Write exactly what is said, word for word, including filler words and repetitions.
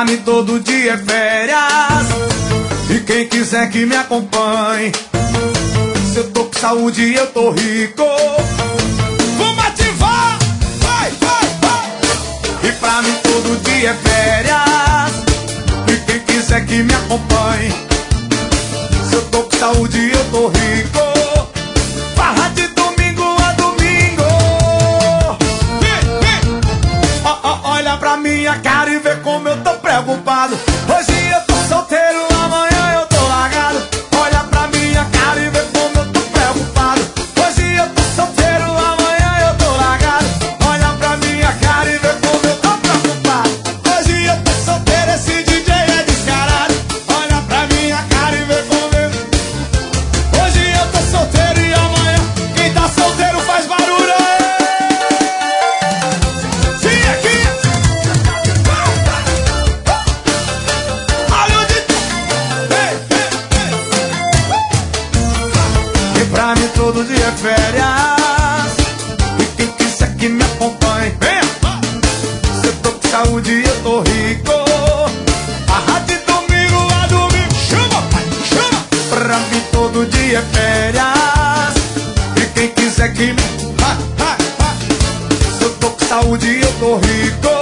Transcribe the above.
pra mim todo dia é férias. E quem quiser que me acompanhe, se eu tô com saúde eu tô rico. Vamos ativar! Vai, vai, vai! E pra mim todo dia é férias. E quem quiser que me acompanhe, se eu tô com saúde eu tô rico. Farra de domingo a domingo. Vem, vem. Oh, oh, olha pra minha cara e vê como eu tô preocupado. Hoje eu tô solteiro, amanhã eu tô largado. Olha pra minha cara e vê como eu tô preocupado. Hoje eu tô solteiro, amanhã eu tô largado. Olha pra minha cara e vê como eu tô preocupado. Hoje eu tô solteiro, esse D J é descarado. Olha pra minha cara e vê como eu... Hoje eu tô solteiro e amanhã quem tá solteiro faz barulho. Sim, aqui. Olha o D J. Ei, ei, ei. E pra mim todo dia é férias. E quem quiser que me acompanhe, venha. Se eu tô com saúde eu tô rico. A de domingo a domingo. Chama, pai, chama. Pra mim todo dia é férias. E quem quiser que me... Ha, ha, ha. Se eu tô com saúde eu tô rico.